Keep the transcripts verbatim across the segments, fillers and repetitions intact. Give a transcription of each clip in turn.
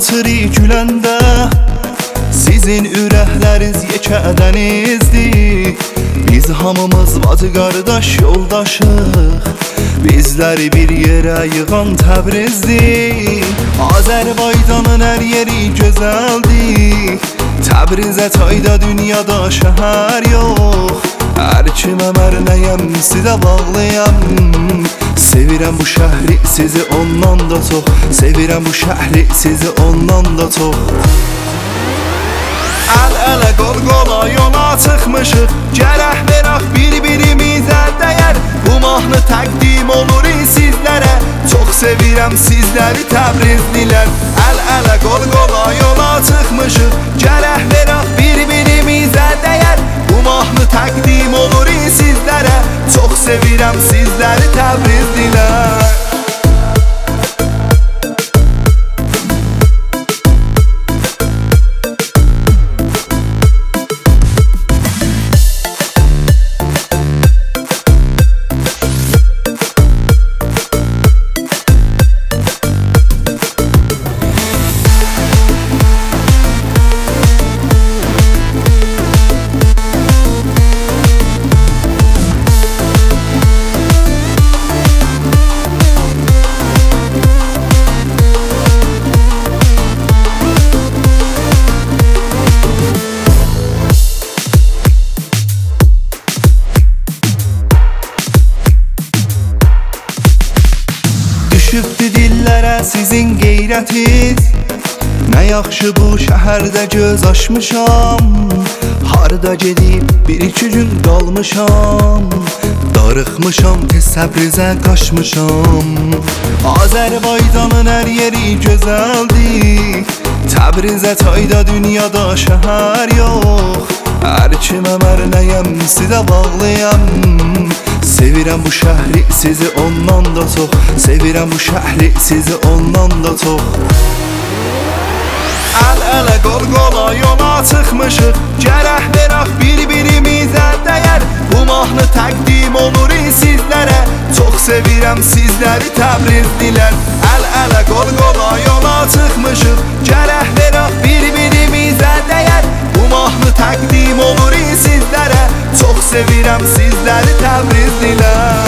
açırıq güləndə, sizin ürəkləriniz yekədənizdir. Biz hamımız bacı qardaş yoldaşıq, bizləri bir yerə yığan Təbrizdir. Azərbaycanın hər yeri gözəldir, Təbrizə çayda dünyada şəhər yox. Hər kimə mərnəyəm, sizə bağlıyam. Sevirəm bu şəhri, sizi ondan da çox. Sevirəm bu şəhri, sizi ondan da çox. Əl-ələ, qol-qola yola çıxmışıq, gərək verək bir-birimizə dəyər. Bu mahnı təqdim olur sizlərə, çox sevirəm sizləri Təbrizlilər. Əl-ələ, qol-qola yola çıxmışıq, gərək verək bir-birimizə dəyər. Bu mahnı təqdim olur sizlərə, çox sevirəm sizləri Təbrizlilər. Düşübdü dillərə sizin qeyrətiz, nə yaxşı bu şəhərdə göz açmışam. Harda gedib bir-iki gün qalmışam, darıxmışam, tez Təbrizə qaçmışam. Azərbaycanın hər yeri gözəldir, Təbrizə çayda dünyada şəhər yox. Hər kimə mərnəyəm, sizə bağlıyam. Sevirəm bu şəhri, sizi ondan da çox. Sevirəm bu şəhri, sizi ondan da çox. Əl-ələ, qol-qola yola çıxmışıq, gərək verək bir-birimizə dəyər. Bu mahnı təqdim olur sizlərə, çox sevirəm sizləri Təbrizlilər. Əl-ələ, qol-qola yola çıxmışıq, gərək verək bir-birimizə dəyər. Bu mahnı təqdim olur sizlərə, çox sevirəm sizləri Təbrizlilər.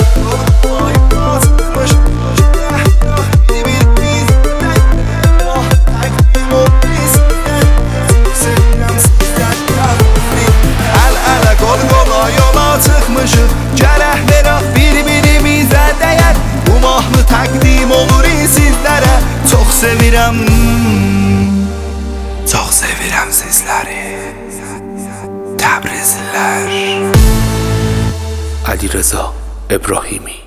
Əl-ələ, qol-qola yola çıxmışıq, gərək verək bir-birimizə dəyər. Bu mahnı təqdim olur sizlərə, çox sevirəm, çox sevirəm sizləri Təbrizlilər. علیرضا ابراهیمی